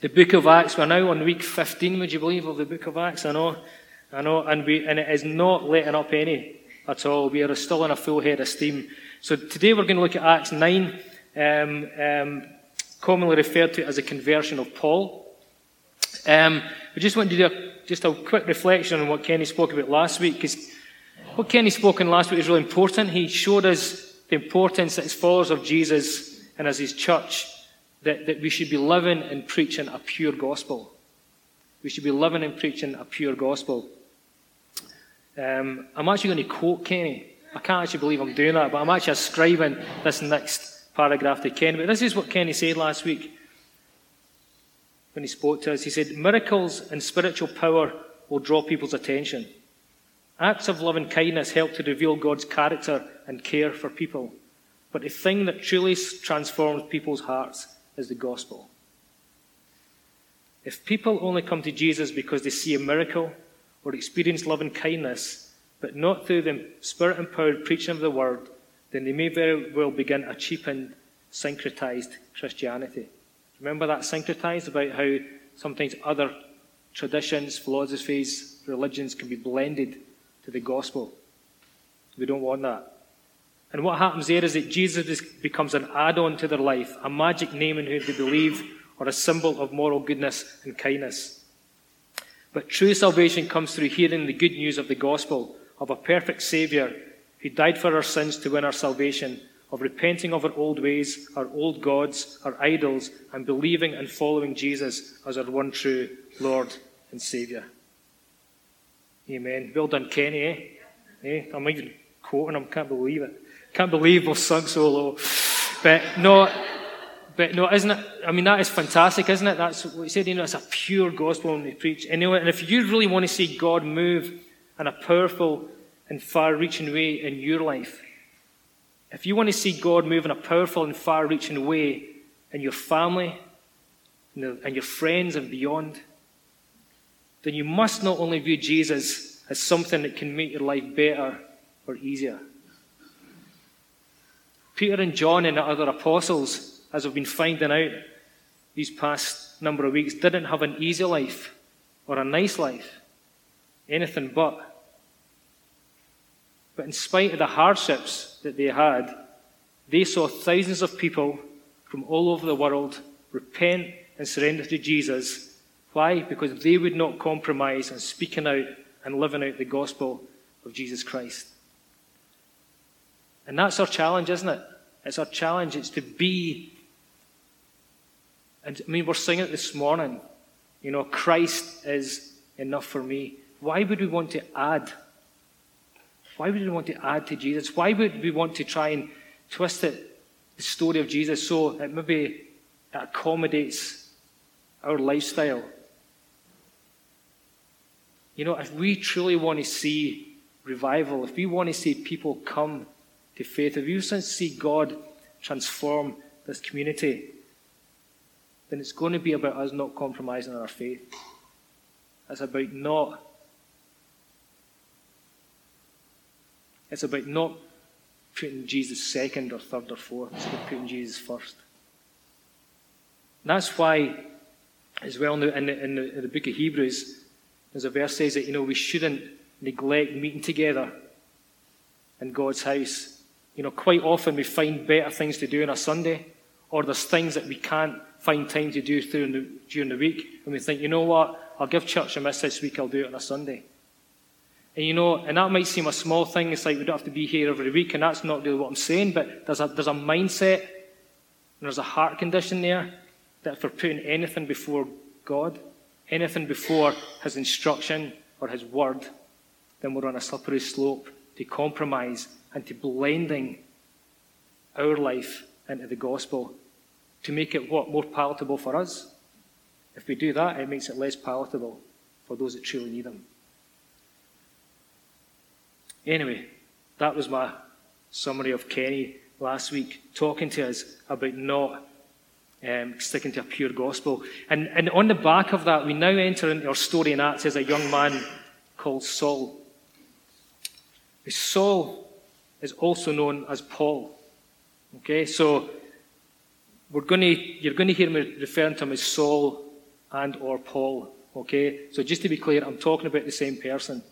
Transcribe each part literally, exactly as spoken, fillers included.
The book of Acts, we're now on week fifteen, would you believe, of the book of Acts? I know, I know, and we and it is not letting up any at all. We are still in a full head of steam. So today we're going to look at Acts nine, um, um, commonly referred to as the conversion of Paul. Um, we just want to do a, just a quick reflection on what Kenny spoke about last week, because what Kenny spoke on last week is really important. He showed us the importance that as followers of Jesus and as his church, that, that we should be living and preaching a pure gospel. We should be living and preaching a pure gospel. Um, I'm actually going to quote Kenny. I can't actually believe I'm doing that, but I'm actually ascribing this next paragraph to Kenny. But this is what Kenny said last week when he spoke to us. He said, miracles and spiritual power will draw people's attention. Acts of loving kindness help to reveal God's character and care for people. But the thing that truly transforms people's hearts is the gospel. If people only come to Jesus because they see a miracle or experience loving kindness, but not through the Spirit-empowered preaching of the word, then they may very well begin a cheapened, syncretized Christianity. Remember that syncretized, about how sometimes other traditions, philosophies, religions can be blended to the gospel. We don't want that. And what happens there is that Jesus becomes an add-on to their life, a magic name in who they believe, or a symbol of moral goodness and kindness. But true salvation comes through hearing the good news of the gospel, of a perfect Saviour who died for our sins to win our salvation, of repenting of our old ways, our old gods, our idols, and believing and following Jesus as our one true Lord and Saviour. Amen. Well done, Kenny, eh? eh? I'm even quoting him, can't believe it. Can't believe we've sunk so low. But no, but no, isn't it? I mean, that is fantastic, isn't it? That's what he said, you know, it's a pure gospel when we preach. And, you know, and if you really want to see God move in a powerful and far-reaching way in your life, if you want to see God move in a powerful and far-reaching way in your family and your friends and beyond, then you must not only view Jesus as something that can make your life better or easier. Peter and John and the other apostles, as we've been finding out these past number of weeks, didn't have an easy life or a nice life. Anything but. But in spite of the hardships that they had, they saw thousands of people from all over the world repent and surrender to Jesus. Why? Because they would not compromise on speaking out and living out the gospel of Jesus Christ. And that's our challenge, isn't it? It's our challenge. It's to be, and I mean, we're singing it this morning, you know, Christ is enough for me. Why would we want to add? Why would we want to add to Jesus? Why would we want to try and twist it, the story of Jesus, so that maybe it accommodates our lifestyle? You know, if we truly want to see revival, if we want to see people come to faith, if we want to see God transform this community, then it's going to be about us not compromising our faith. It's about not It's about not putting Jesus second or third or fourth. It's about putting Jesus first. And that's why, as well, in the, in the, in the, in the book of Hebrews, there's a verse says that, you know, we shouldn't neglect meeting together in God's house. You know, quite often we find better things to do on a Sunday, or there's things that we can't find time to do during the, during the week, and we think, you know what, I'll give church a miss this week, I'll do it on a Sunday. And you know, and that might seem a small thing, it's like we don't have to be here every week, and that's not really what I'm saying, but there's a, there's a mindset, and there's a heart condition there, that if we're putting anything before God, anything before His instruction or His word, then we're on a slippery slope to compromise and to blending our life into the gospel to make it what? More palatable for us. If we do that, it makes it less palatable for those that truly need Him. Anyway, that was my summary of Kenny last week, talking to us about not um, sticking to a pure gospel. And, and on the back of that, we now enter into our story in Acts as a young man called Saul. Saul is also known as Paul. Okay, so we're going to, you're going to hear me referring to him as Saul and or Paul. Okay? So just to be clear, I'm talking about the same person.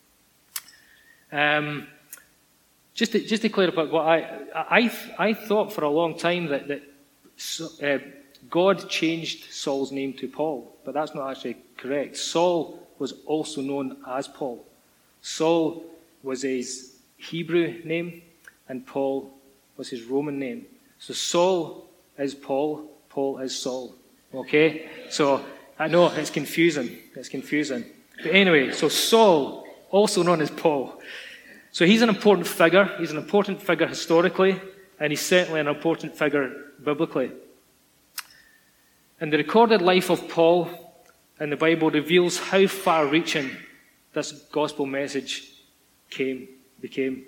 Um, just to, just to clarify what I, I, I thought for a long time that, that uh, God changed Saul's name to Paul, but that's not actually correct. Saul was also known as Paul. Saul was his Hebrew name, and Paul was his Roman name. So Saul is Paul, Paul is Saul. Okay? So I know it's confusing. It's confusing. But anyway, so Saul, also known as Paul. So he's an important figure. He's an important figure historically, and he's certainly an important figure biblically. And the recorded life of Paul in the Bible reveals how far-reaching this gospel message came, became.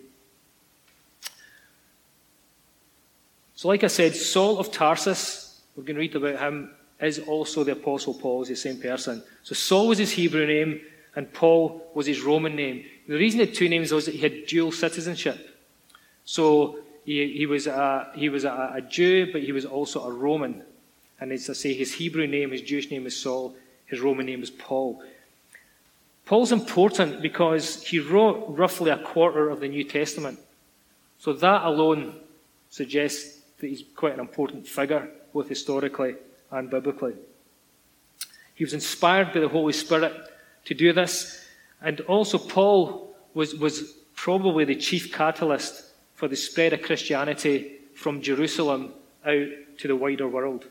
So like I said, Saul of Tarsus, we're going to read about him, is also the Apostle Paul, is the same person. So Saul was his Hebrew name, and Paul was his Roman name. The reason he had two names was that he had dual citizenship. So he, he was, a, he was a, a Jew, but he was also a Roman. And as I say, his Hebrew name, his Jewish name is Saul, his Roman name is Paul. Paul's important because he wrote roughly a quarter of the New Testament. So that alone suggests that he's quite an important figure, both historically and biblically. He was inspired by the Holy Spirit to do this, and also Paul was, was probably the chief catalyst for the spread of Christianity from Jerusalem out to the wider world.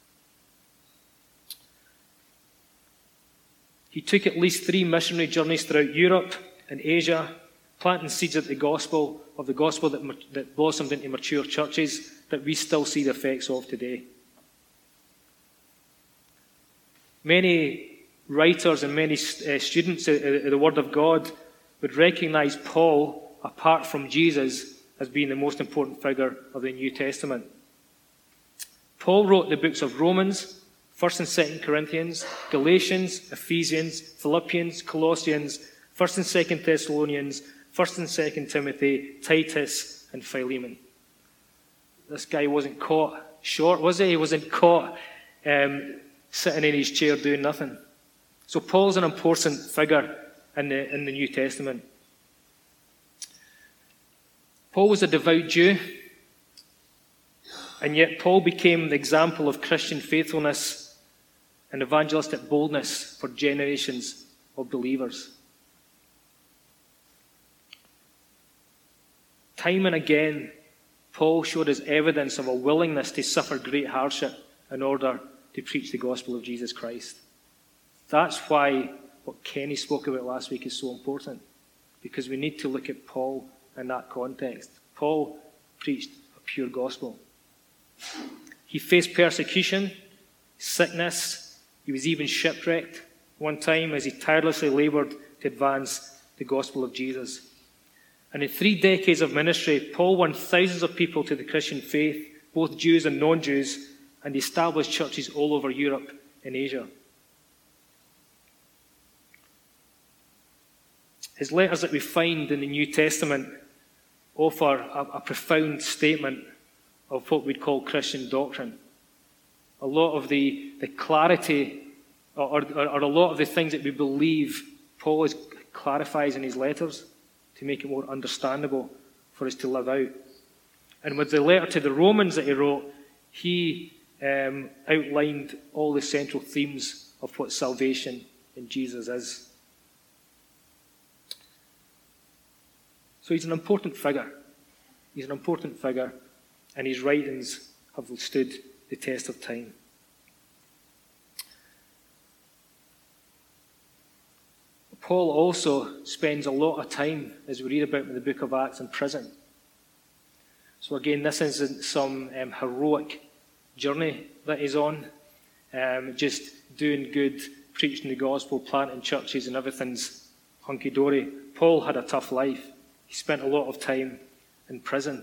He took at least three missionary journeys throughout Europe and Asia, planting seeds of the gospel, of the gospel that, that blossomed into mature churches that we still see the effects of today. Many writers and many uh, students of the Word of God would recognize Paul, apart from Jesus, as being the most important figure of the New Testament. Paul wrote the books of Romans, First and Second Corinthians, Galatians, Ephesians, Philippians, Colossians, First and Second Thessalonians, First and Second Timothy, Titus, and Philemon. This guy wasn't caught short, was he? He wasn't caught um, sitting in his chair doing nothing. So Paul's an important figure in the, in the New Testament. Paul was a devout Jew, and yet Paul became the example of Christian faithfulness and evangelistic boldness for generations of believers. Time and again, Paul showed us evidence of a willingness to suffer great hardship in order to preach the gospel of Jesus Christ. That's why what Kenny spoke about last week is so important, because we need to look at Paul in that context. Paul preached a pure gospel. He faced persecution, sickness. He was even shipwrecked one time as he tirelessly labored to advance the gospel of Jesus. And in three decades of ministry, Paul won thousands of people to the Christian faith, both Jews and non-Jews, and established churches all over Europe and Asia. His letters that we find in the New Testament offer a, a profound statement of what we'd call Christian doctrine. A lot of the, the clarity, or, or, or a lot of the things that we believe, Paul is, clarifies in his letters to make it more understandable for us to live out. And with the letter to the Romans that he wrote, he um, outlined all the central themes of what salvation in Jesus is. So he's an important figure. He's an important figure, and his writings have stood the test of time. Paul also spends a lot of time, as we read about in the book of Acts, in prison. So again, this isn't some um, heroic journey that he's on, um, just doing good, preaching the gospel, planting churches, and everything's hunky-dory. Paul had a tough life. He spent a lot of time in prison.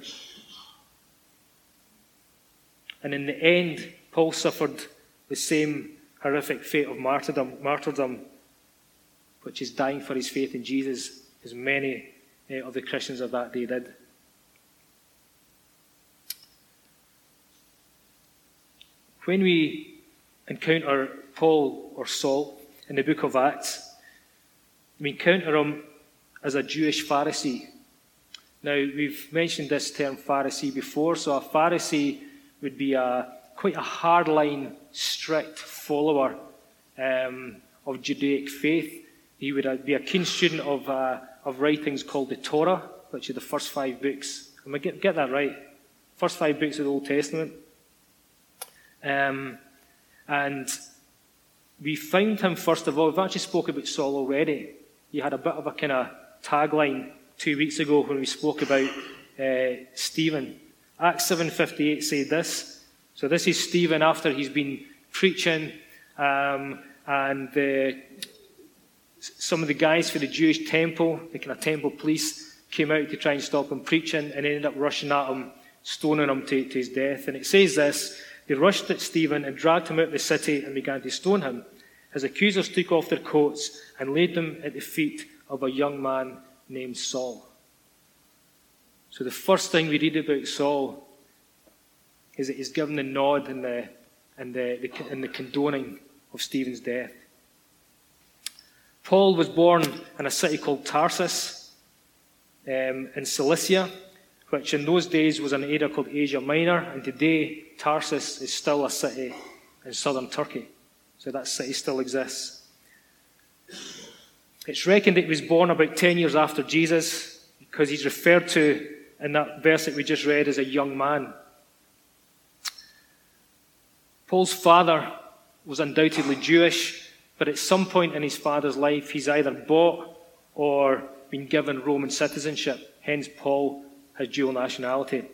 And in the end, Paul suffered the same horrific fate of martyrdom, martyrdom, which is dying for his faith in Jesus, as many uh, of the Christians of that day did. When we encounter Paul or Saul in the book of Acts, we encounter him as a Jewish Pharisee. Now, we've mentioned this term Pharisee before. So a Pharisee would be a quite a hardline, strict follower um, of Judaic faith. He would be a keen student of uh, of writings called the Torah, which are the first five books. Am I get, get that right? First five books of the Old Testament. Um, and we find him, first of all, we've actually spoke about Saul already. He had a bit of a kind of tagline two weeks ago when we spoke about uh, Stephen. Acts seven fifty-eight said this. So this is Stephen after he's been preaching, um, and uh, some of the guys for the Jewish temple, the kind of temple police, came out to try and stop him preaching and ended up rushing at him, stoning him to, to his death. And it says this: they rushed at Stephen and dragged him out of the city and began to stone him. His accusers took off their coats and laid them at the feet of a young man named Saul. So the first thing we read about Saul is that he's given the nod and the, and the, the, and the condoning of Stephen's death. Paul was born in a city called Tarsus um, in Cilicia, which in those days was an area called Asia Minor, and today Tarsus is still a city in southern Turkey. So that city still exists. It's reckoned that he was born about ten years after Jesus, because he's referred to in that verse that we just read as a young man. Paul's father was undoubtedly Jewish, but at some point in his father's life, he's either bought or been given Roman citizenship. Hence, Paul has dual nationality.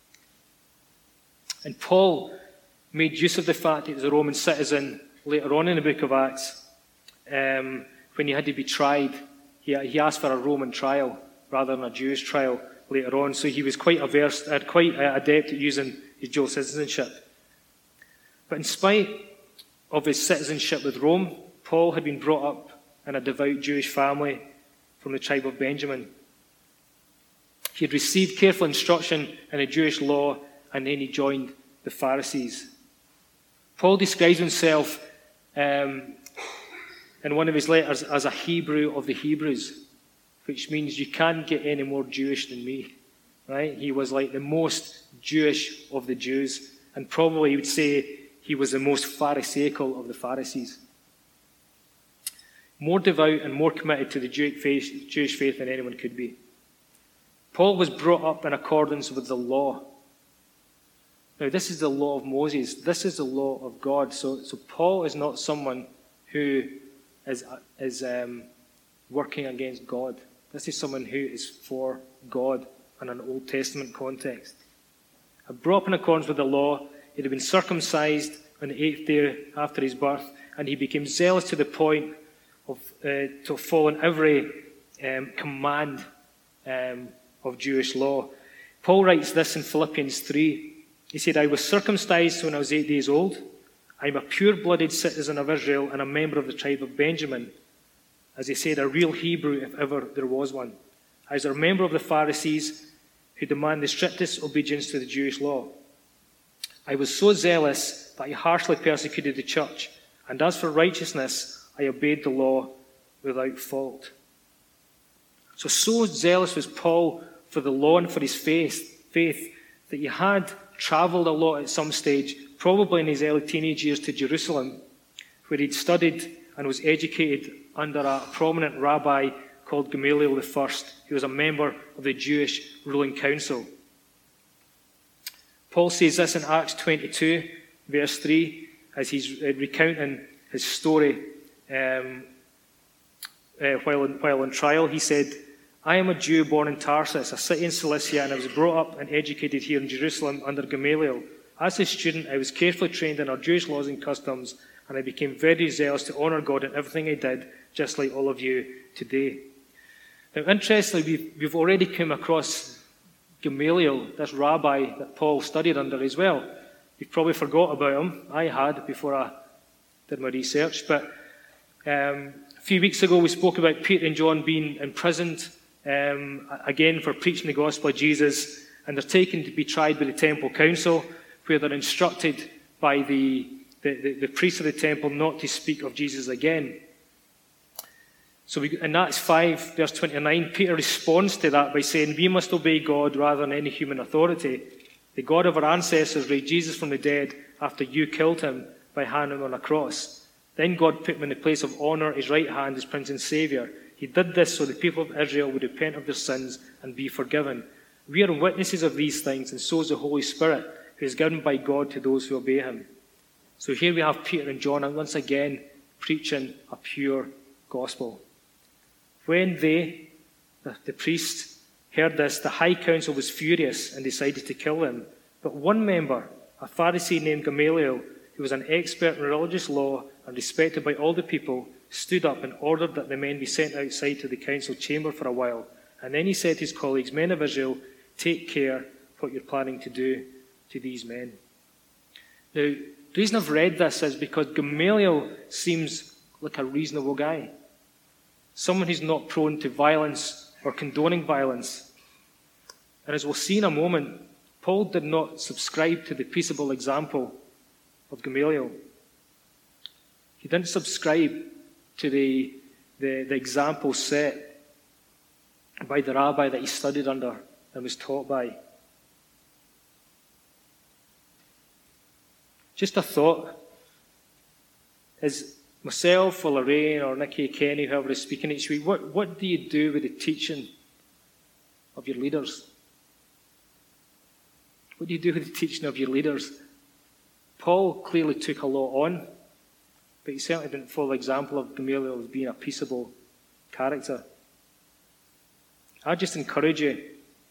And Paul made use of the fact that he was a Roman citizen later on in the book of Acts. Um, when he had to be tried, he, he asked for a Roman trial rather than a Jewish trial later on. So he was quite averse, uh, quite uh, adept at using his dual citizenship. But in spite of his citizenship with Rome, Paul had been brought up in a devout Jewish family from the tribe of Benjamin. He had received careful instruction in the Jewish law, and then he joined the Pharisees. Paul describes himself um, in one of his letters as a Hebrew of the Hebrews, which means you can't get any more Jewish than me. Right? He was like the most Jewish of the Jews, and probably he would say he was the most Pharisaical of the Pharisees. More devout and more committed to the Jewish faith than anyone could be. Paul was brought up in accordance with the law. Now, this is the law of Moses. This is the law of God. So, so Paul is not someone who is, is um, working against God. This is someone who is for God in an Old Testament context. Brought up in accordance with the law, he had been circumcised on the eighth day after his birth, and he became zealous to the point of uh, to follow every um, command um, of Jewish law. Paul writes this in Philippians three. He said, I was circumcised when I was eight days old. I am a pure-blooded citizen of Israel and a member of the tribe of Benjamin. As he said, a real Hebrew if ever there was one. I was a member of the Pharisees who demand the strictest obedience to the Jewish law. I was so zealous that I harshly persecuted the church, and as for righteousness, I obeyed the law without fault. So, so zealous was Paul for the law and for his faith, faith that he had travelled a lot at some stage, probably in his early teenage years, to Jerusalem, where he'd studied and was educated under a prominent rabbi called Gamaliel the First, who was a member of the Jewish ruling council. Paul says this in Acts twenty-two, verse three, as he's recounting his story um, uh, while, in, while on trial. He said, I am a Jew born in Tarsus, a city in Cilicia, and I was brought up and educated here in Jerusalem under Gamaliel. As a student, I was carefully trained in our Jewish laws and customs, and I became very zealous to honour God in everything I did, just like all of you today. Now, interestingly, we've, we've already come across Gamaliel, this rabbi that Paul studied under as well. You've probably forgot about him. I had before I did my research. But um, a few weeks ago, we spoke about Peter and John being imprisoned um, again for preaching the gospel of Jesus, and they're taken to be tried by the temple council, where they're instructed by the the, the, the priests of the temple not to speak of Jesus again. So we, in Acts five, verse twenty-nine, Peter responds to that by saying, we must obey God rather than any human authority. The God of our ancestors raised Jesus from the dead after you killed him by hanging him on a cross. Then God put him in the place of honor at his right hand as Prince and Saviour. He did this so the people of Israel would repent of their sins and be forgiven. We are witnesses of these things, and so is the Holy Spirit, who is given by God to those who obey him. So here we have Peter and John, and once again, preaching a pure gospel. When they, the, the priests, heard this, the high council was furious and decided to kill him. But one member, a Pharisee named Gamaliel, who was an expert in religious law and respected by all the people, stood up and ordered that the men be sent outside to the council chamber for a while. And then he said to his colleagues, men of Israel, take care what you're planning to do to these men. Now, the reason I've read this is because Gamaliel seems like a reasonable guy. Someone who's not prone to violence or condoning violence. And as we'll see in a moment, Paul did not subscribe to the peaceable example of Gamaliel. He didn't subscribe to the, the, the example set by the rabbi that he studied under and was taught by. Just a thought. Is myself or Lorraine or Nicky Kenny, whoever is speaking each week, what, what do you do with the teaching of your leaders? What do you do with the teaching of your leaders? Paul clearly took a lot on, but he certainly didn't follow the example of Gamaliel as being a peaceable character. I just encourage you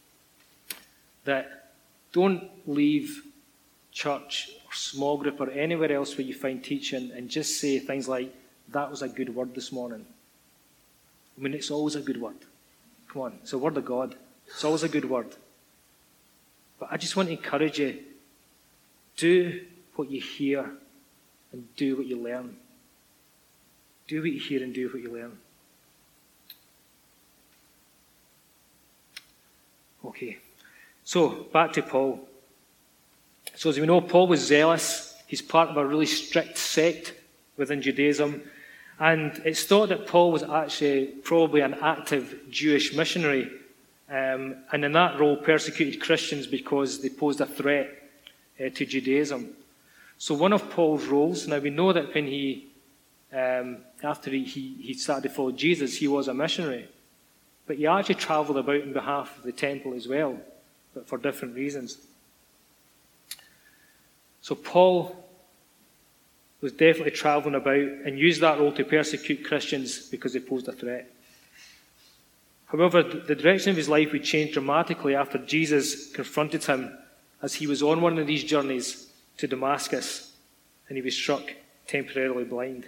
that don't leave church or small group or anywhere else where you find teaching and just say things like, that was a good word this morning. I mean, it's always a good word. Come on, it's a word of God. It's always a good word. But I just want to encourage you, do what you hear and do what you learn. Do what you hear and do what you learn. Okay, so back to Paul. So as we know, Paul was zealous. He's part of a really strict sect within Judaism. And it's thought that Paul was actually probably an active Jewish missionary. Um, and in that role persecuted Christians because they posed a threat uh, to Judaism. So one of Paul's roles, now we know that when he, um, after he, he, he started to follow Jesus, he was a missionary. But he actually travelled about on behalf of the temple as well, but for different reasons. So Paul was definitely travelling about and used that role to persecute Christians because they posed a threat. However, the direction of his life would change dramatically after Jesus confronted him as he was on one of these journeys to Damascus, and he was struck temporarily blind.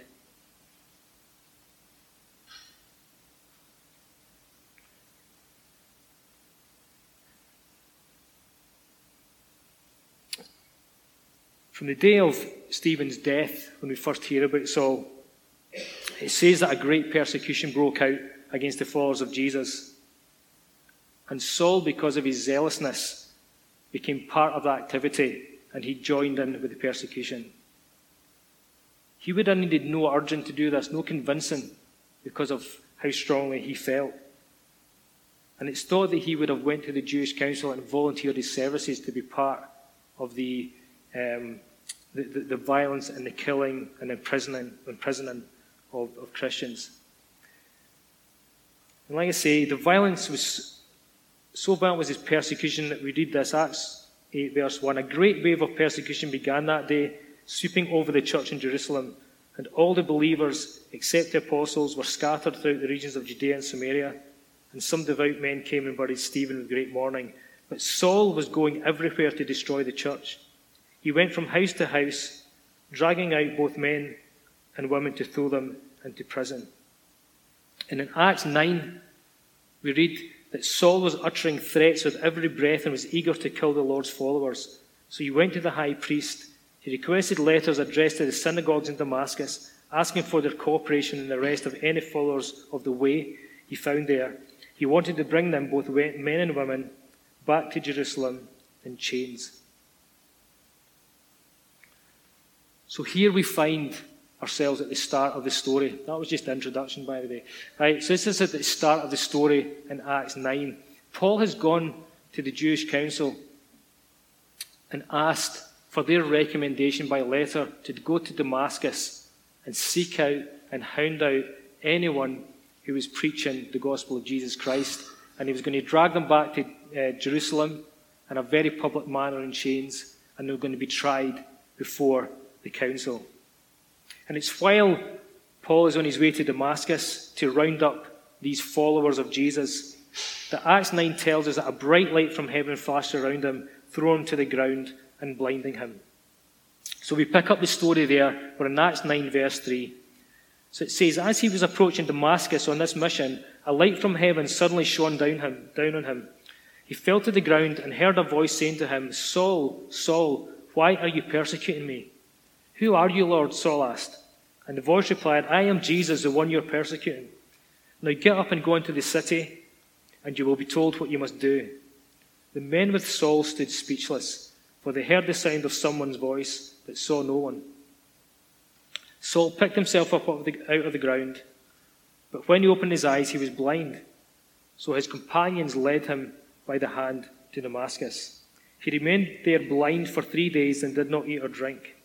From the day of Stephen's death, when we first hear about Saul, it says that a great persecution broke out against the followers of Jesus. And Saul, because of his zealousness, became part of that activity, and he joined in with the persecution. He would have needed no urging to do this, no convincing, because of how strongly he felt. And it's thought that he would have went to the Jewish council and volunteered his services to be part of the Um, the, the, the violence and the killing and imprisoning, imprisoning of, of Christians. And like I say, the violence was so violent was his persecution that we read this, Acts eight verse one. A great wave of persecution began that day, sweeping over the church in Jerusalem, and all the believers, except the apostles, were scattered throughout the regions of Judea and Samaria, and some devout men came and buried Stephen with great mourning. But Saul was going everywhere to destroy the church. He went from house to house, dragging out both men and women to throw them into prison. And in Acts nine, we read that Saul was uttering threats with every breath and was eager to kill the Lord's followers. So he went to the high priest. He requested letters addressed to the synagogues in Damascus, asking for their cooperation in the arrest of any followers of the way he found there. He wanted to bring them, both men and women, back to Jerusalem in chains. So here we find ourselves at the start of the story. That was just the introduction, by the way. Right, so this is at the start of the story in Acts nine. Paul has gone to the Jewish council and asked for their recommendation by letter to go to Damascus and seek out and hound out anyone who was preaching the gospel of Jesus Christ. And he was going to drag them back to uh, Jerusalem in a very public manner in chains, and they were going to be tried before the council. And it's while Paul is on his way to Damascus to round up these followers of Jesus that Acts nine tells us that a bright light from heaven flashed around him, thrown him to the ground and blinding him. So we pick up the story there. We're in Acts nine verse three. So it says, as he was approaching Damascus on this mission, a light from heaven suddenly shone down, him, down on him. He fell to the ground and heard a voice saying to him, Saul, Saul, why are you persecuting me? Who are you, Lord? Saul asked. And the voice replied, I am Jesus, the one you're persecuting. Now get up and go into the city, and you will be told what you must do. The men with Saul stood speechless, for they heard the sound of someone's voice, but saw no one. Saul picked himself up out of the ground, but when he opened his eyes, he was blind. So his companions led him by the hand to Damascus. He remained there blind for three days and did not eat or drink.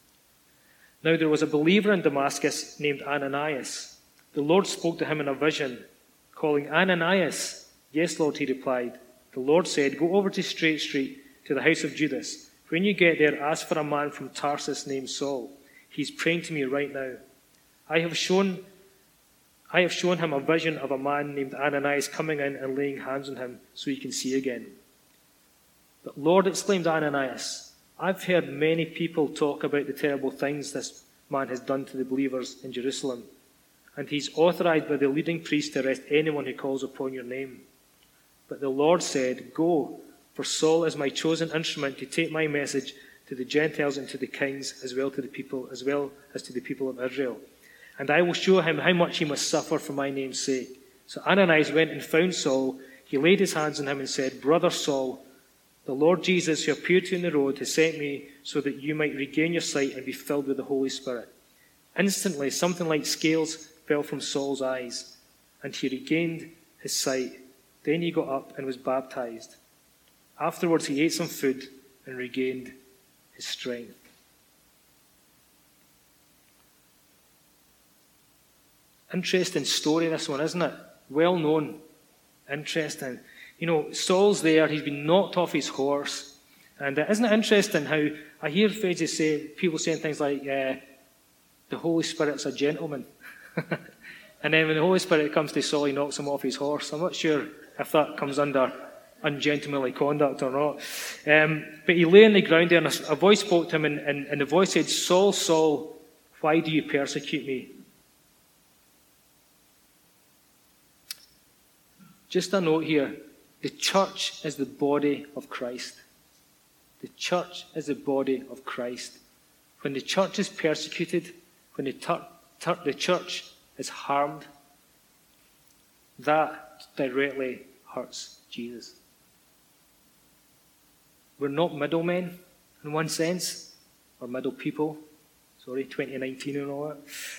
Now there was a believer in Damascus named Ananias. The Lord spoke to him in a vision, calling, Ananias. Yes, Lord, he replied. The Lord said, go over to Straight Street to the house of Judas. When you get there, ask for a man from Tarsus named Saul. He's praying to me right now. I have shown I have shown him a vision of a man named Ananias coming in and laying hands on him so he can see again. But Lord, exclaimed Ananias, I've heard many people talk about the terrible things this man has done to the believers in Jerusalem, and he's authorized by the leading priest to arrest anyone who calls upon your name. But the Lord said, go, for Saul is my chosen instrument to take my message to the Gentiles and to the kings, as well to the people, as well as to the people of Israel. And I will show him how much he must suffer for my name's sake. So Ananias went and found Saul. He laid his hands on him and said, Brother Saul, the Lord Jesus, who appeared to you in the road, has sent me so that you might regain your sight and be filled with the Holy Spirit. Instantly, something like scales fell from Saul's eyes, and he regained his sight. Then he got up and was baptized. Afterwards, he ate some food and regained his strength. Interesting story, this one, isn't it? Well known. Interesting. You know, Saul's there, he's been knocked off his horse. And uh, isn't it interesting how I hear phrases say, people saying things like, uh, the Holy Spirit's a gentleman. And then when the Holy Spirit comes to Saul, he knocks him off his horse. I'm not sure if that comes under ungentlemanly conduct or not. Um, but he lay on the ground there, and a, a voice spoke to him, and, and, and the voice said, Saul, Saul, why do you persecute me? Just a note here. The church is the body of Christ. The church is the body of Christ. When the church is persecuted, when the, tur- tur- the church is harmed, that directly hurts Jesus. We're not middlemen in one sense, or middle people. Sorry, twenty nineteen and all that.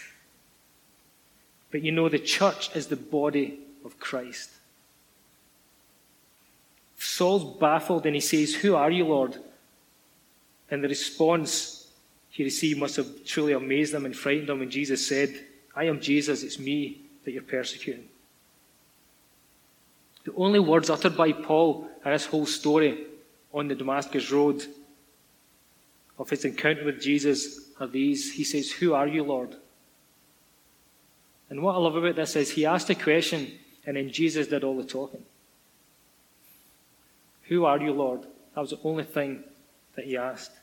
But you know, the church is the body of Christ. Saul's baffled and he says, who are you, Lord? And the response he received must have truly amazed him and frightened him when Jesus said, I am Jesus, it's me that you're persecuting. The only words uttered by Paul in this whole story on the Damascus road of his encounter with Jesus are these. He says, who are you, Lord? And what I love about this is he asked a question and then Jesus did all the talking. Who are you, Lord? That was the only thing that he asked.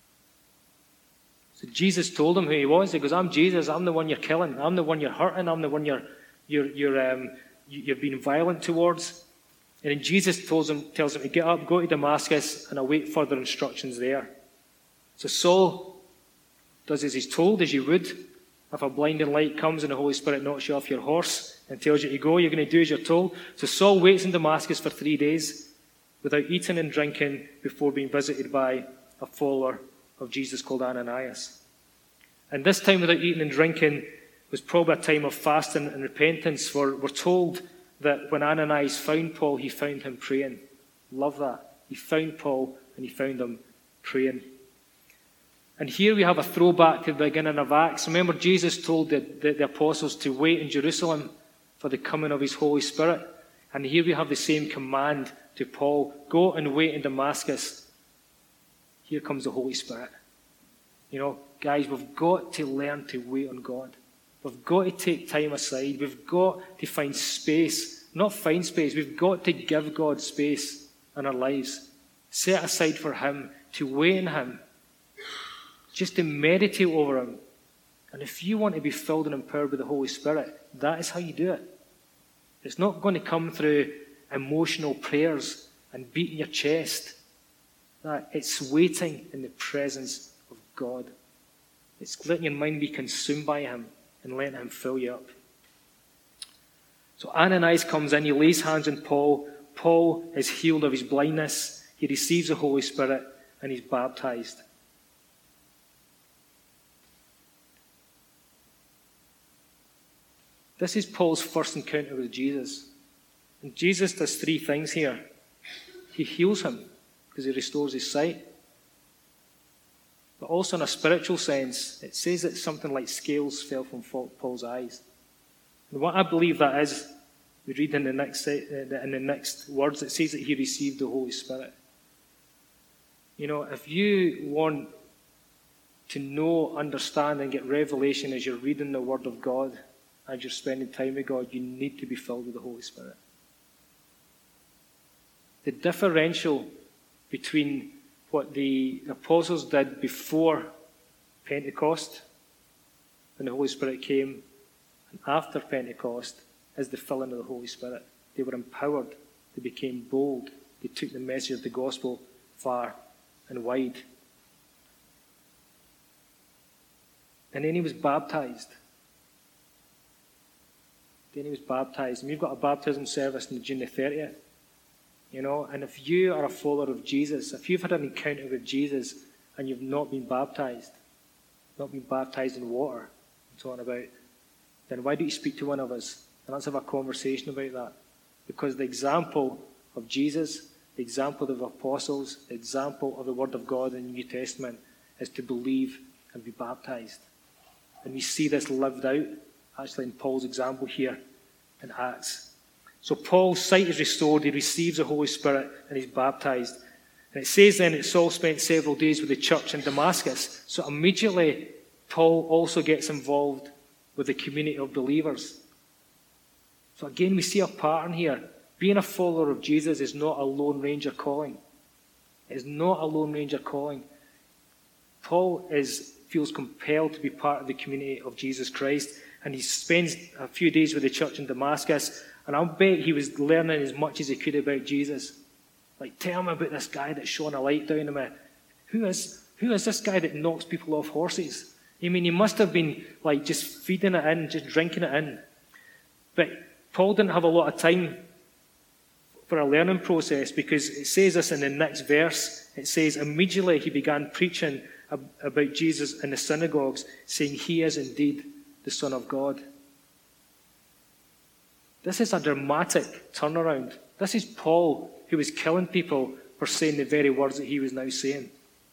So Jesus told him who he was. He goes, I'm Jesus. I'm the one you're killing. I'm the one you're hurting. I'm the one you're you're you're um, you're being violent towards. And then Jesus tells him tells him to get up, go to Damascus, and await further instructions there. So Saul does as he's told, as you would. If a blinding light comes and the Holy Spirit knocks you off your horse and tells you to go, you're going to do as you're told. So Saul waits in Damascus for three days. Without eating and drinking before being visited by a follower of Jesus called Ananias. And this time without eating and drinking was probably a time of fasting and repentance, for we're told that when Ananias found Paul, he found him praying. Love that. He found Paul and he found him praying. And here we have a throwback to the beginning of Acts. Remember, Jesus told the, the, the apostles to wait in Jerusalem for the coming of his Holy Spirit. And here we have the same command to Paul. Go and wait in Damascus. Here comes the Holy Spirit. You know, guys, we've got to learn to wait on God. We've got to take time aside. We've got to find space. Not find space. We've got to give God space in our lives. Set aside for him, to wait in him. Just to meditate over him. And if you want to be filled and empowered with the Holy Spirit, that is how you do it. It's not going to come through emotional prayers and beating your chest. That it's waiting in the presence of God. It's letting your mind be consumed by him and letting him fill you up. So Ananias comes in, he lays hands on Paul. Paul is healed of his blindness. He receives the Holy Spirit and he's baptized. This is Paul's first encounter with Jesus. And Jesus does three things here. He heals him because he restores his sight. But also in a spiritual sense, it says that something like scales fell from Paul's eyes. And what I believe that is, we read in the next in the next words, it says that he received the Holy Spirit. You know, if you want to know, understand, and get revelation as you're reading the Word of God, as you're spending time with God, you need to be filled with the Holy Spirit. The differential between what the apostles did before Pentecost, when the Holy Spirit came, and after Pentecost, is the filling of the Holy Spirit. They were empowered. They became bold. They took the message of the gospel far and wide. And then he was baptized. Then he was baptized. And we've got a baptism service on June the thirtieth. You know, and if you are a follower of Jesus, if you've had an encounter with Jesus and you've not been baptized, not been baptized in water, I'm talking about, then why don't you speak to one of us? And let's have a conversation about that. Because the example of Jesus, the example of the apostles, the example of the Word of God in the New Testament is to believe and be baptized. And we see this lived out, actually in Paul's example here in Acts. So Paul's sight is restored, he receives the Holy Spirit, and he's baptized. And it says then that Saul spent several days with the church in Damascus. So immediately, Paul also gets involved with the community of believers. So again, we see a pattern here. Being a follower of Jesus is not a Lone Ranger calling. It is not a Lone Ranger calling. Paul is, feels compelled to be part of the community of Jesus Christ, and he spends a few days with the church in Damascus, and I'll bet he was learning as much as he could about Jesus. Like, tell me about this guy that shone a light down on me. Who is, who is this guy that knocks people off horses? I mean, he must have been like just feeding it in, just drinking it in. But Paul didn't have a lot of time for a learning process, because it says this in the next verse. It says, immediately he began preaching about Jesus in the synagogues, saying he is indeed the Son of God. This is a dramatic turnaround. This is Paul, who was killing people for saying the very words that he was now saying.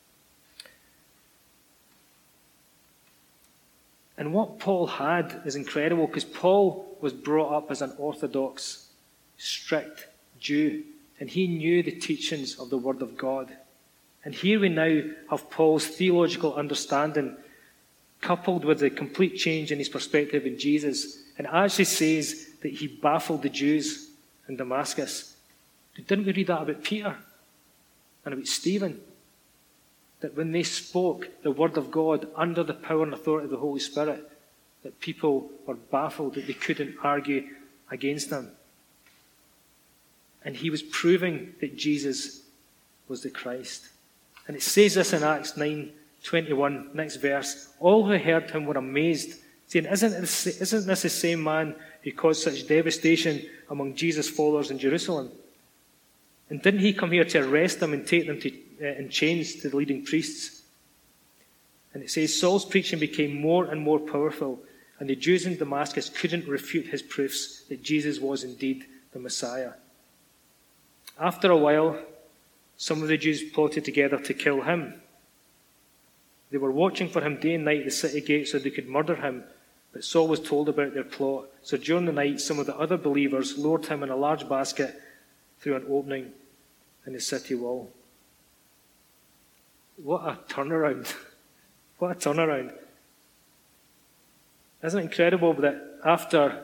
And what Paul had is incredible, because Paul was brought up as an orthodox, strict Jew, and he knew the teachings of the Word of God. And here we now have Paul's theological understanding coupled with the complete change in his perspective in Jesus. And it actually says that he baffled the Jews in Damascus. Didn't we read that about Peter and about Stephen? That when they spoke the Word of God under the power and authority of the Holy Spirit, that people were baffled, that they couldn't argue against them. And he was proving that Jesus was the Christ. And it says this in Acts nine twenty-one, next verse. All who heard him were amazed, saying, isn't this, isn't this the same man who caused such devastation among Jesus' followers in Jerusalem? And didn't he come here to arrest them and take them to, uh, in chains to the leading priests? And it says, Saul's preaching became more and more powerful, and the Jews in Damascus couldn't refute his proofs that Jesus was indeed the Messiah. After a while, some of the Jews plotted together to kill him. They were watching for him day and night at the city gate so they could murder him, but Saul was told about their plot. So during the night, some of the other believers lowered him in a large basket through an opening in the city wall. What a turnaround. What a turnaround. Isn't it incredible that after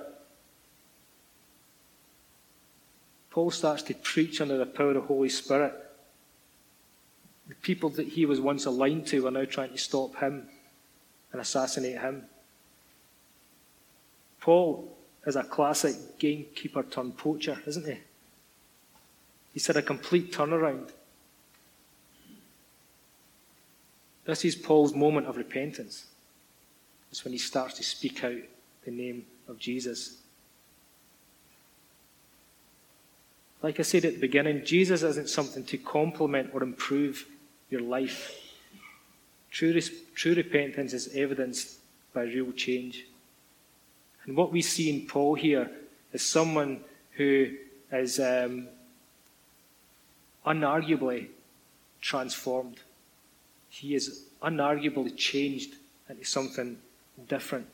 Paul starts to preach under the power of the Holy Spirit, the people that he was once aligned to are now trying to stop him and assassinate him. Paul is a classic gamekeeper turned poacher, isn't he? He's had a complete turnaround. This is Paul's moment of repentance. It's when he starts to speak out the name of Jesus. Like I said at the beginning, Jesus isn't something to complement or improve your life. True, true repentance is evidenced by real change. And what we see in Paul here is someone who is um, unarguably transformed. He is unarguably changed into something different.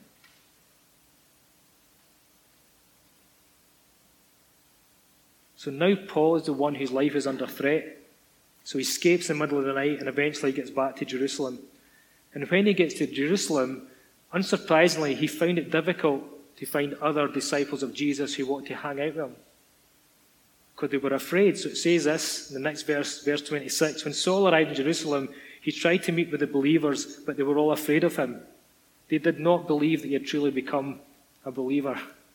So now Paul is the one whose life is under threat. So he escapes in the middle of the night and eventually gets back to Jerusalem. And when he gets to Jerusalem, unsurprisingly, he found it difficult to find other disciples of Jesus who wanted to hang out with him, because they were afraid. So it says this in the next verse, verse twenty-six. When Saul arrived in Jerusalem, he tried to meet with the believers, but they were all afraid of him. They did not believe that he had truly become a believer.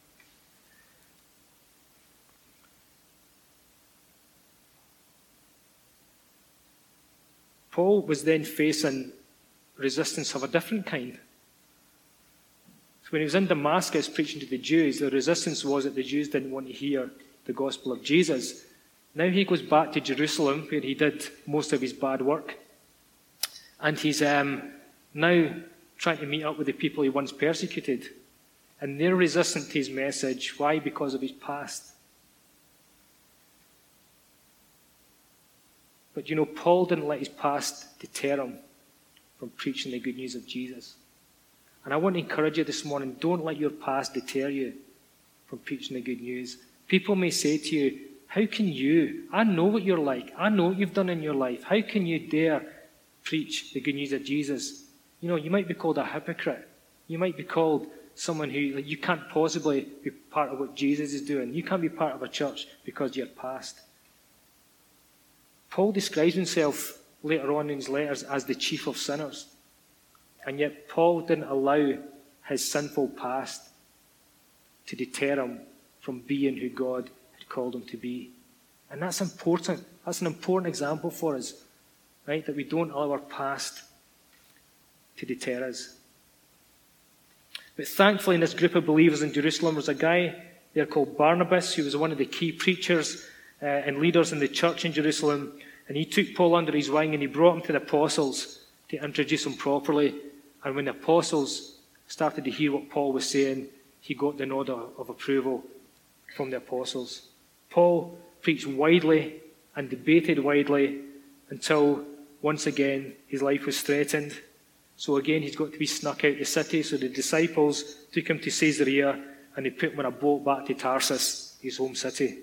Paul was then facing resistance of a different kind. So when he was in Damascus preaching to the Jews, the resistance was that the Jews didn't want to hear the gospel of Jesus. Now he goes back to Jerusalem, where he did most of his bad work. And he's um, now trying to meet up with the people he once persecuted. And they're resistant to his message. Why? Because of his past. But you know, Paul didn't let his past deter him from preaching the good news of Jesus. And I want to encourage you this morning, don't let your past deter you from preaching the good news. People may say to you, how can you? I know what you're like. I know what you've done in your life. How can you dare preach the good news of Jesus? You know, you might be called a hypocrite. You might be called someone who, like, you can't possibly be part of what Jesus is doing. You can't be part of a church because of your past. Paul describes himself later on in his letters as the chief of sinners. And yet Paul didn't allow his sinful past to deter him from being who God had called him to be. And that's important. That's an important example for us, right? That we don't allow our past to deter us. But thankfully in this group of believers in Jerusalem was a guy there called Barnabas, who was one of the key preachers uh, and leaders in the church in Jerusalem. And he took Paul under his wing and he brought him to the apostles to introduce him properly. And when the apostles started to hear what Paul was saying, he got the nod of approval from the apostles. Paul preached widely and debated widely until, once again, his life was threatened. So again, he's got to be snuck out the city. So the disciples took him to Caesarea and they put him on a boat back to Tarsus, his home city.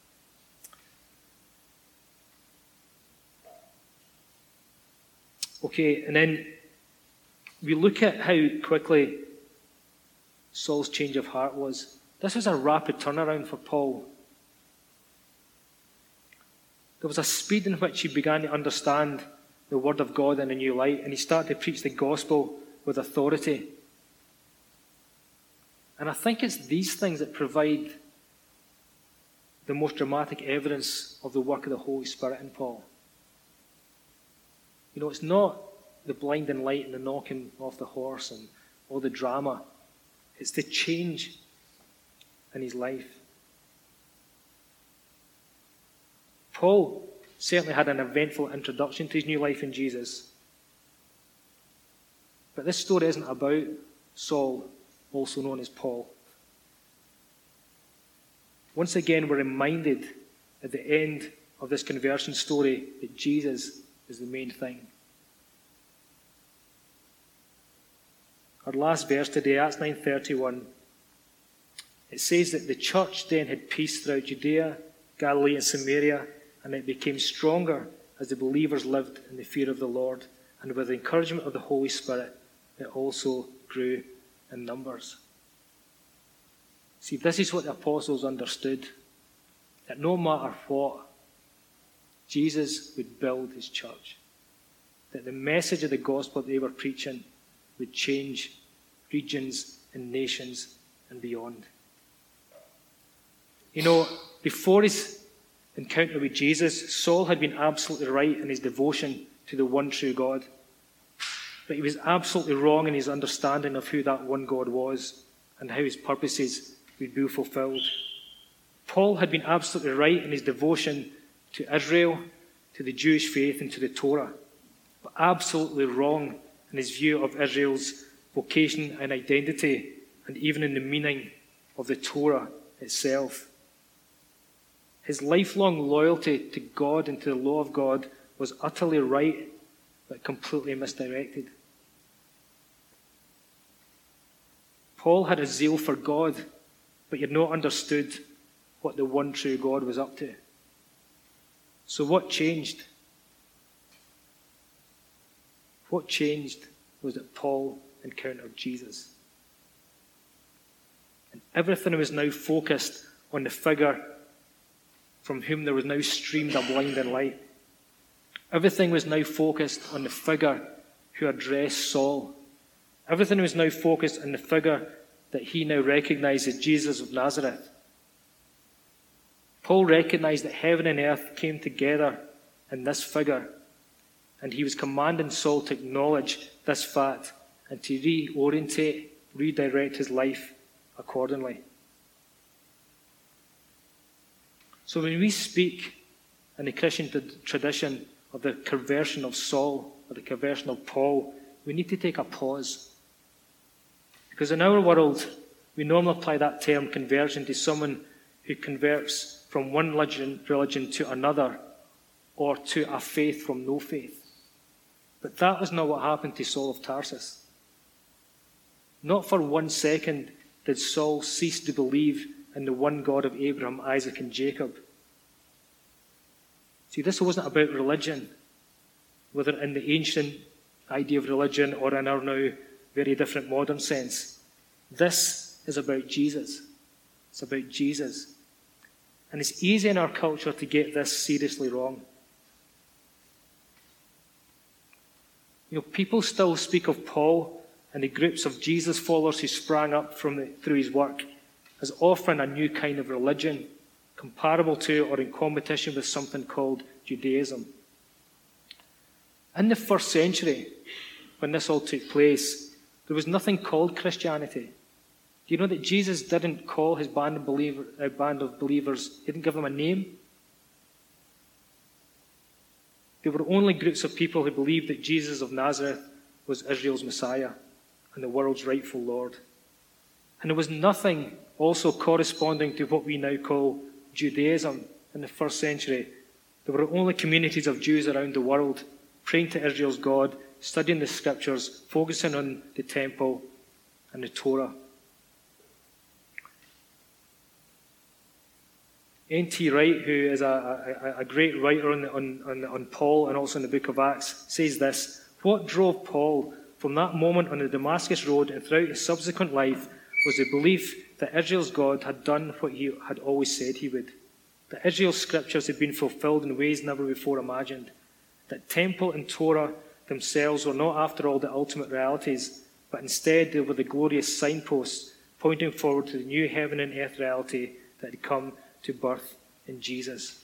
Okay, and then we look at how quickly Saul's change of heart was. This was a rapid turnaround for Paul. There was a speed in which he began to understand the Word of God in a new light, and he started to preach the gospel with authority. And I think it's these things that provide the most dramatic evidence of the work of the Holy Spirit in Paul. You know, it's not the blinding light and the knocking off the horse and all the drama. It's the change in his life. Paul certainly had an eventful introduction to his new life in Jesus. But this story isn't about Saul, also known as Paul. Once again, we're reminded at the end of this conversion story that Jesus is the main thing. Our last verse today, Acts nine thirty-one, it says that the church then had peace throughout Judea, Galilee and Samaria, and it became stronger as the believers lived in the fear of the Lord, and with the encouragement of the Holy Spirit, it also grew in numbers. See, this is what the apostles understood, that no matter what, Jesus would build his church, that the message of the gospel they were preaching would change regions and nations and beyond. You know, before his encounter with Jesus, Saul had been absolutely right in his devotion to the one true God. But he was absolutely wrong in his understanding of who that one God was and how his purposes would be fulfilled. Paul had been absolutely right in his devotion to Israel, to the Jewish faith, and to the Torah, but absolutely wrong in his view of Israel's vocation and identity, and even in the meaning of the Torah itself. His lifelong loyalty to God and to the law of God was utterly right, but completely misdirected. Paul had a zeal for God, but he had not understood what the one true God was up to. So what changed? What changed was that Paul encountered Jesus. And everything was now focused on the figure from whom there was now streamed a blinding light. Everything was now focused on the figure who addressed Saul. Everything was now focused on the figure that he now recognized as Jesus of Nazareth. Paul recognized that heaven and earth came together in this figure, and he was commanding Saul to acknowledge this fact and to reorientate, redirect his life accordingly. So when we speak in the Christian tradition of the conversion of Saul or the conversion of Paul, we need to take a pause. Because in our world, we normally apply that term conversion to someone who converts from one religion, religion to another, or to a faith from no faith. But that was not what happened to Saul of Tarsus. Not for one second did Saul cease to believe in the one God of Abraham, Isaac, and Jacob. See, this wasn't about religion, whether in the ancient idea of religion or in our now very different modern sense. This is about Jesus. It's about Jesus. And it's easy in our culture to get this seriously wrong. You know, people still speak of Paul and the groups of Jesus followers who sprang up from the, through his work as offering a new kind of religion, comparable to or in competition with something called Judaism. In the first century, when this all took place, there was nothing called Christianity. Do you know that Jesus didn't call his band of, believer, uh, band of believers, he didn't give them a name? There were only groups of people who believed that Jesus of Nazareth was Israel's Messiah and the world's rightful Lord. And there was nothing also corresponding to what we now call Judaism in the first century. There were only communities of Jews around the world praying to Israel's God, studying the scriptures, focusing on the temple and the Torah. N T Wright, who is a, a, a great writer on, on, on, on Paul and also in the book of Acts, says this: what drove Paul from that moment on the Damascus road and throughout his subsequent life was the belief that Israel's God had done what he had always said he would, that Israel's scriptures had been fulfilled in ways never before imagined, that temple and Torah themselves were not after all the ultimate realities, but instead they were the glorious signposts pointing forward to the new heaven and earth reality that had come to birth in Jesus.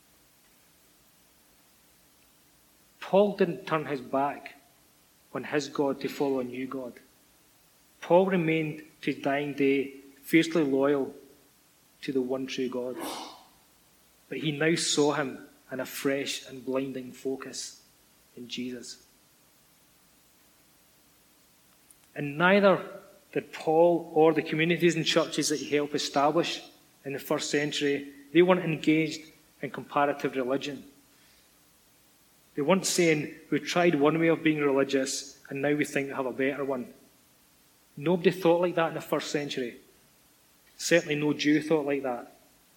Paul didn't turn his back on his God to follow a new God. Paul remained to his dying day fiercely loyal to the one true God. But he now saw him in a fresh and blinding focus in Jesus. And neither did Paul or the communities and churches that he helped establish in the first century, they weren't engaged in comparative religion. They weren't saying, we tried one way of being religious and now we think we have a better one. Nobody thought like that in the first century. Certainly no Jew thought like that.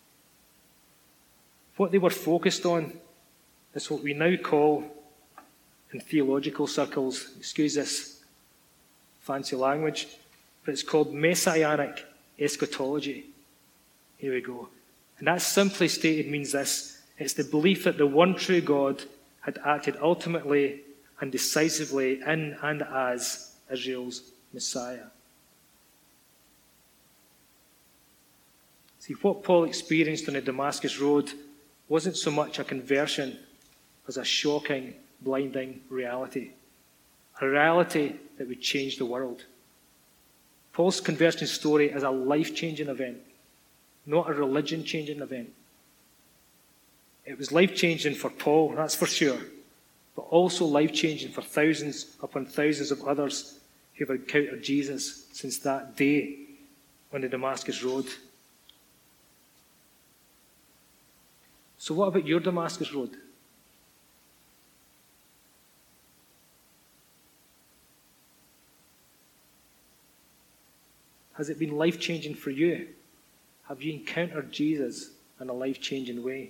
What they were focused on is what we now call, in theological circles, excuse this fancy language, but it's called messianic eschatology. Here we go. And that simply stated means this. It's the belief that the one true God had acted ultimately and decisively in and as Israel's Messiah. See, what Paul experienced on the Damascus Road wasn't so much a conversion as a shocking, blinding reality. A reality that would change the world. Paul's conversion story is a life-changing event, not a religion-changing event. It was life-changing for Paul, that's for sure, but also life-changing for thousands upon thousands of others who have encountered Jesus since that day on the Damascus Road. So what about your Damascus Road? Has it been life-changing for you? Have you encountered Jesus in a life-changing way?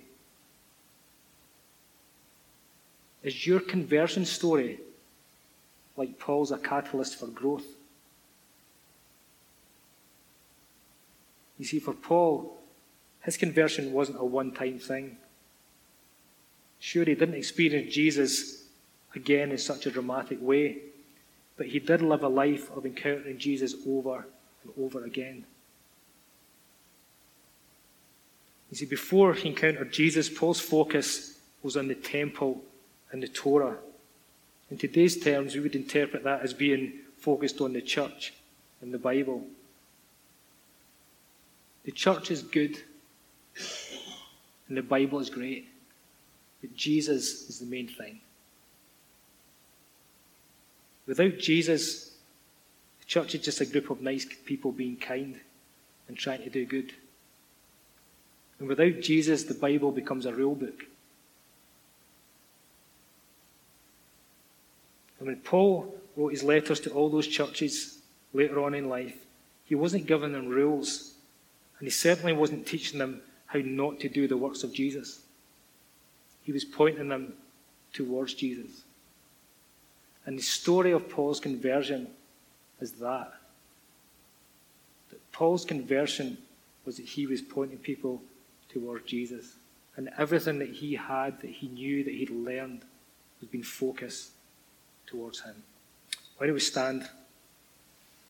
Is your conversion story, like Paul's, a catalyst for growth? You see, for Paul, his conversion wasn't a one-time thing. Sure, he didn't experience Jesus again in such a dramatic way, but he did live a life of encountering Jesus over and over again. You see, before he encountered Jesus, Paul's focus was on the temple and the Torah. In today's terms, we would interpret that as being focused on the church and the Bible. The church is good, and the Bible is great, but Jesus is the main thing. Without Jesus, the church is just a group of nice people being kind and trying to do good. And without Jesus, the Bible becomes a rule book. And when Paul wrote his letters to all those churches later on in life, he wasn't giving them rules, and he certainly wasn't teaching them how not to do the works of Jesus. He was pointing them towards Jesus. And the story of Paul's conversion is that. That Paul's conversion was that he was pointing people towards Jesus. And everything that he had, that he knew, that he'd learned, was being focused towards him. Why do we stand?